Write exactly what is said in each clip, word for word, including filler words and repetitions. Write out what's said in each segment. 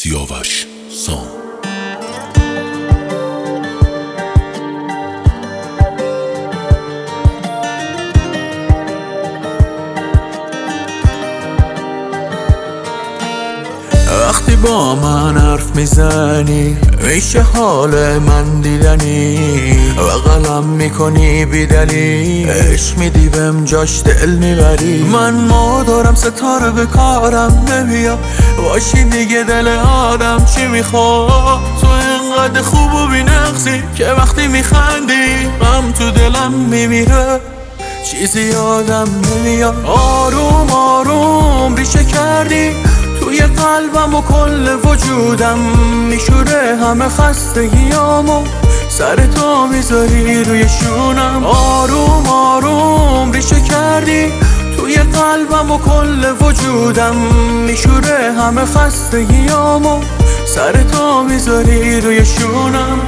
سیاوش سام. وقتی با من حرف میزنی میشه حال من دیدنی و قلم میکنی بی دلیل، عشق میدی بهم جاش دل میبری. من ما دارم ستاره به کارم نمیاد باشی دیگه، دل آدم چی میخواد؟ تو اینقدر خوب و بی نقصی که وقتی میخندی غم تو دلم میمیره، چیزی یادم نمیاد. آروم آروم ریشه کردی توی قلبم و کل وجودم، میشوره همه خستگیامو سر تو میذاری روی شونم. آروم آروم ریشه کردی توی قلبم و کل وجودم، میشوره همه خستگیامو سر تو میذاری روی شونم.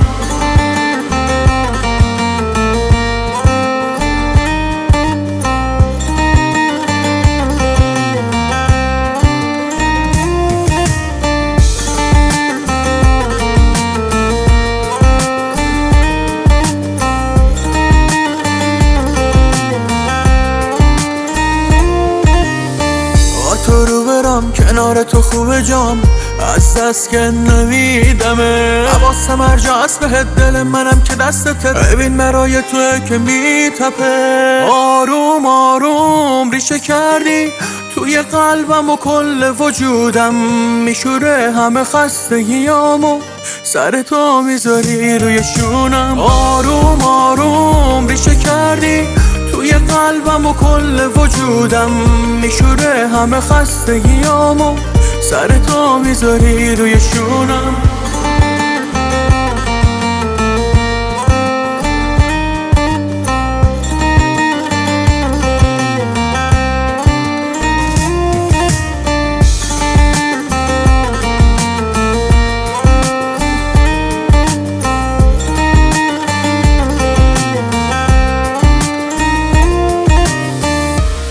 تو رو برم کنار تو خوبه جام، از دست که نمیدمه. حواسم هر جا هست بهت، دل منم که دستت، ببین برای توه که میتپه. آروم آروم ریشه کردی توی قلبم و کل وجودم، میشوره همه خستگیامو سر تو میذاری روی شونم. آروم آروم ریشه کردی توی قلبم و کل وجودم، میشوره همه خستگیامو سر تو میذاری روی شونم.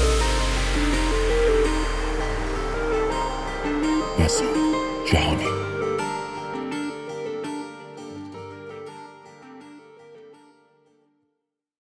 نسیم جهانی.